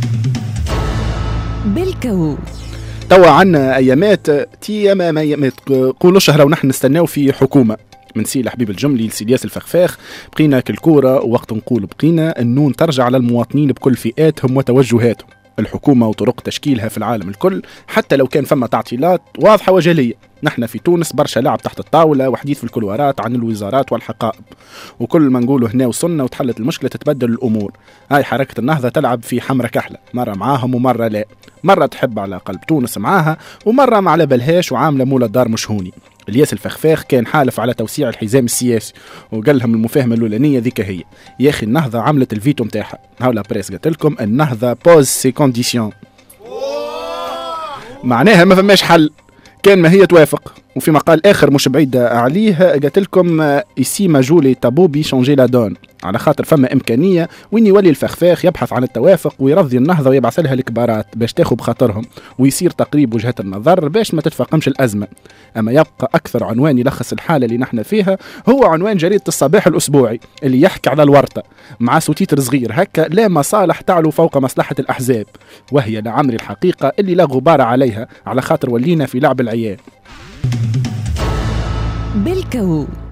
بالكو توا عنا ايامات ما تقولوا شهر ونحن نستناو في حكومه من سي حبيب الجملي لسيدياس الفخفاخ. بقينا كالكوره، وقت نقول بقينا النون ترجع على المواطنين بكل فئاتهم وتوجهاتهم. الحكومه وطرق تشكيلها في العالم الكل، حتى لو كان فما تعطيلات واضحه وجليه. نحن في تونس برشا لعب تحت الطاوله وحديث في الكلوارات عن الوزارات والحقائب، وكل ما نقوله هنا وصلنا وتحلت المشكله تتبدل الامور. هاي حركه النهضه تلعب في حمرة كحله، مره معاهم ومره لا، مره تحب على قلب تونس معاها ومره ما على بالهاش وعامله مولى الدار مش هوني. الياس الفخفاخ كان حالف على توسيع الحزام السياسي وقال لهم المفاهمه الاولانيه ذيك هي يا اخي النهضه عملت الفيتو نتاعها. هاولا بريس قالت لكم النهضه بوز سي كونديسيون، معناها ما فماش حل كان ما هي توافق. وفي مقال آخر مش بعيد عليه قالت لكم إيسي ماجولي تابوبي شونجي لا دون، على خاطر فما إمكانية وين يولي الفخفاخ يبحث عن التوافق ويرضي النهضة ويبعث لها الكبارات باش تاخذ بخاطرهم ويصير تقريب وجهة النظر باش ما تتفاقمش الأزمة. أما يبقى أكثر عنوان يلخص الحالة اللي نحن فيها هو عنوان جريدة الصباح الأسبوعي اللي يحكي على الورطة مع سوتيتر صغير هكا: لا مصالح تعلو فوق مصلحة الأحزاب، وهي لعمر الحقيقة اللي لا غبار عليها على خاطر ولينا في لعب العيال. بالكو.